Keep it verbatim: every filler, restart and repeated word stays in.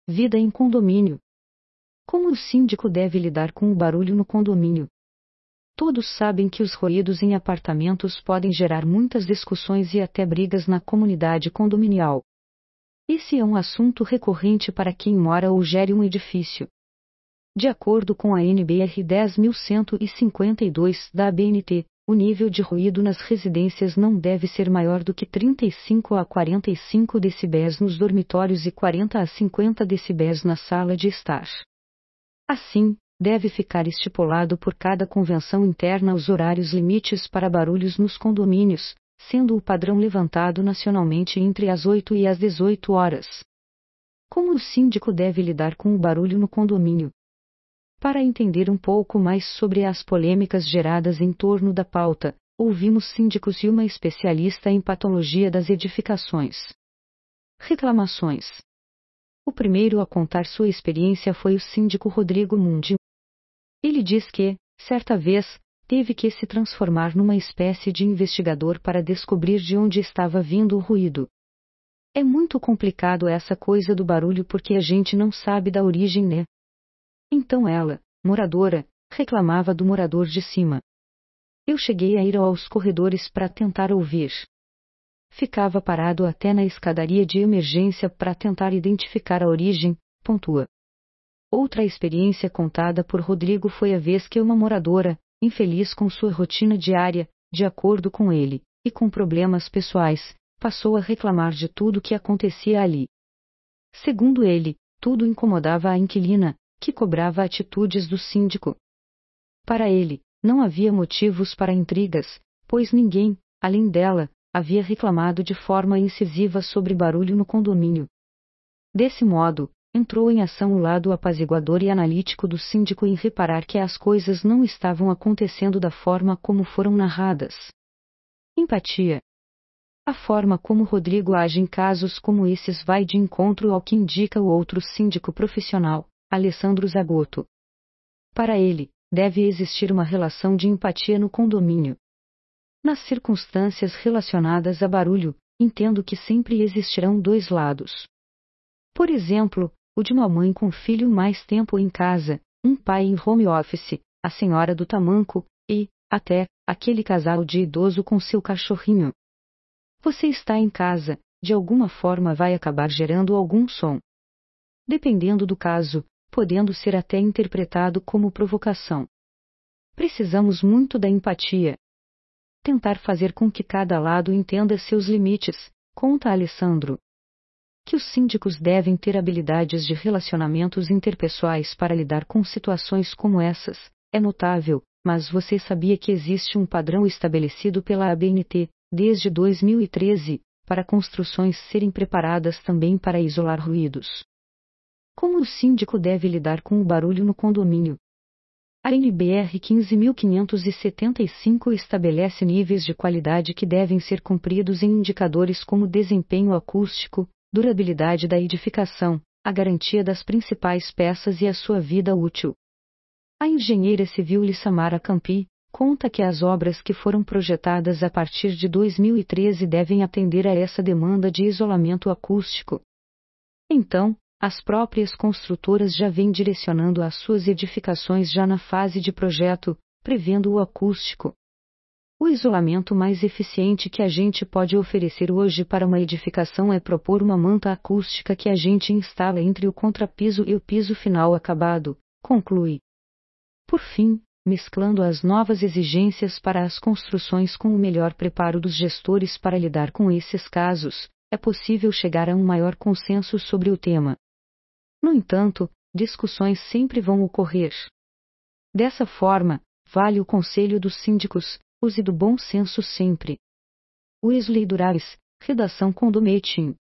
Vida em condomínio. Como o síndico deve lidar com o barulho no condomínio? Todos sabem que os ruídos em apartamentos podem gerar muitas discussões e até brigas na comunidade condominial. Esse é um assunto recorrente para quem mora ou gere um edifício. De acordo com a N B R dez mil cento e cinquenta e dois da A B N T, o nível de ruído nas residências não deve ser maior do que trinta e cinco a quarenta e cinco decibéis nos dormitórios e quarenta a cinquenta decibéis na sala de estar. Assim, deve ficar estipulado por cada convenção interna os horários limites para barulhos nos condomínios, sendo o padrão levantado nacionalmente entre as oito e as dezoito horas. Como o síndico deve lidar com o barulho no condomínio? Para entender um pouco mais sobre as polêmicas geradas em torno da pauta, ouvimos síndicos e uma especialista em patologia das edificações. Reclamações. O primeiro a contar sua experiência foi o síndico Rodrigo Mundi. Ele diz que, certa vez, teve que se transformar numa espécie de investigador para descobrir de onde estava vindo o ruído. É muito complicado essa coisa do barulho porque a gente não sabe da origem, né? Então ela, moradora, reclamava do morador de cima. Eu cheguei a ir aos corredores para tentar ouvir. Ficava parado até na escadaria de emergência para tentar identificar a origem, pontua. Outra experiência contada por Rodrigo foi a vez que uma moradora, infeliz com sua rotina diária, de acordo com ele, e com problemas pessoais, passou a reclamar de tudo que acontecia ali. Segundo ele, tudo incomodava a inquilina, que cobrava atitudes do síndico. Para ele, não havia motivos para intrigas, pois ninguém, além dela, havia reclamado de forma incisiva sobre barulho no condomínio. Desse modo, entrou em ação o lado apaziguador e analítico do síndico em reparar que as coisas não estavam acontecendo da forma como foram narradas. Empatia. A forma como Rodrigo age em casos como esses vai de encontro ao que indica o outro síndico profissional, Alessandro Zagotto. Para ele, deve existir uma relação de empatia no condomínio. Nas circunstâncias relacionadas a barulho, entendo que sempre existirão dois lados. Por exemplo, o de uma mãe com filho mais tempo em casa, um pai em home office, a senhora do tamanco, e, até, aquele casal de idoso com seu cachorrinho. Você está em casa, de alguma forma vai acabar gerando algum som. Dependendo do caso, podendo ser até interpretado como provocação. Precisamos muito da empatia. Tentar fazer com que cada lado entenda seus limites, conta Alessandro. Que os síndicos devem ter habilidades de relacionamentos interpessoais para lidar com situações como essas, é notável, mas você sabia que existe um padrão estabelecido pela A B N T, desde dois mil e treze, para construções serem preparadas também para isolar ruídos? Como o síndico deve lidar com o barulho no condomínio? A N B R quinze mil quinhentos e setenta e cinco estabelece níveis de qualidade que devem ser cumpridos em indicadores como desempenho acústico, durabilidade da edificação, a garantia das principais peças e a sua vida útil. A engenheira civil Lissamara Campi conta que as obras que foram projetadas a partir de dois mil e treze devem atender a essa demanda de isolamento acústico. Então, as próprias construtoras já vêm direcionando as suas edificações já na fase de projeto, prevendo o acústico. O isolamento mais eficiente que a gente pode oferecer hoje para uma edificação é propor uma manta acústica que a gente instala entre o contrapiso e o piso final acabado, conclui. Por fim, mesclando as novas exigências para as construções com o melhor preparo dos gestores para lidar com esses casos, é possível chegar a um maior consenso sobre o tema. No entanto, discussões sempre vão ocorrer. Dessa forma, vale o conselho dos síndicos, use do bom senso sempre. Wesley Durares, Redação Condometim.